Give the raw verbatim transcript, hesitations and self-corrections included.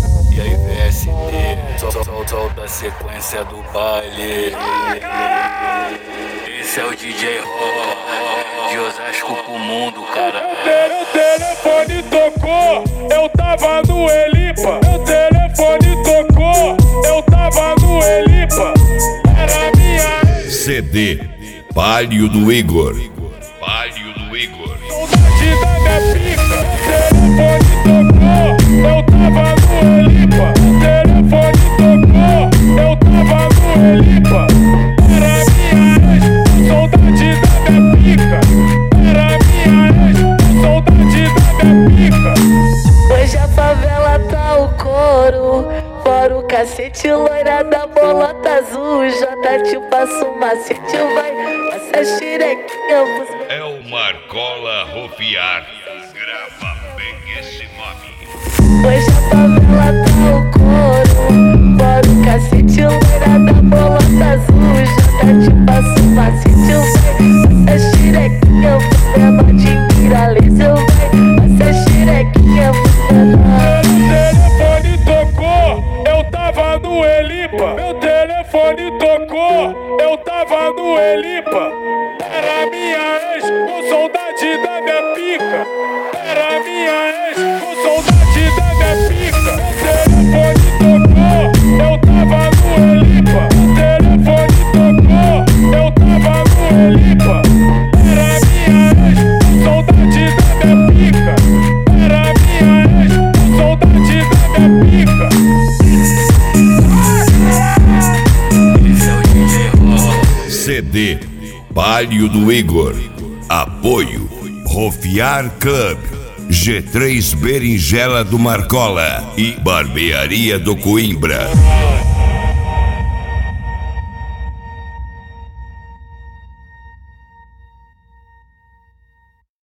E aí V S T, sol, sol, sol da sequência do baile. Esse é o D J Ró, de Osasco pro mundo, cara. Meu telefone tocou, eu tava no Elipa. Meu telefone tocou, eu tava no Elipa. Era minha C D Palio do Igor. Palio do Igor. saudade da minha pica. Meu telefone tocou, eu tava no Elipa. Meu telefone tocou, eu tava no Elipa. Era minha ex, saudade da minha pica. Era minha ex, saudade da minha pica. Hoje a favela tá o couro, fora o cacete, loira da bolota azul. Jota te passa o macete, vai, passa xirequinha. É o Marcola Rofiar. Grava bem esse nome. Hoje a favela tá o couro, fora o cacete, loira da bolota azul. Jota te passa o macete, vai, passa xirequinha. Você não te viraliza, vai, passa xirequinha. Meu telefone tocou, eu tava no Elipa. Meu telefone tocou, eu tava no Elipa. Era minha ex, com saudade da minha pica. Era minha ex, com saudade da minha pica. Meu telefone tocou, eu tava no Elipa. Meu telefone tocou, eu tava no Elipa. Era minha ex, com saudade da minha pica. Era minha ex, com saudade da minha pica. Esse é o D J Ró. C D Palio do Igor. Apoio Rofiar Club, G três Berinjela do Marcola e Barbearia do Coimbra.